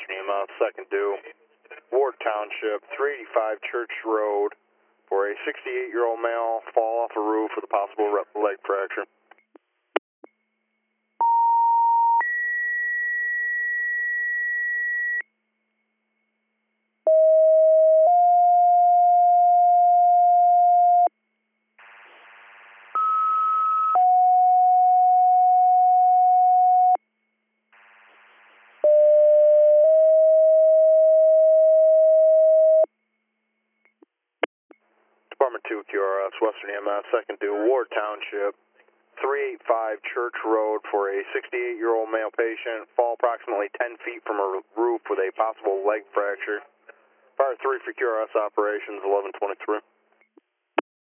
Western EMS, second due, Ward Township, 385 Church Road, for a 68-year-old male fall off a roof with a possible leg fracture. Department 2 QRS, Western EMS, second due, Ward Township, 385 Church Road, for a 68-year-old male patient, fall approximately 10 feet from a roof with a possible leg fracture. Fire 3 for QRS operations, 1123.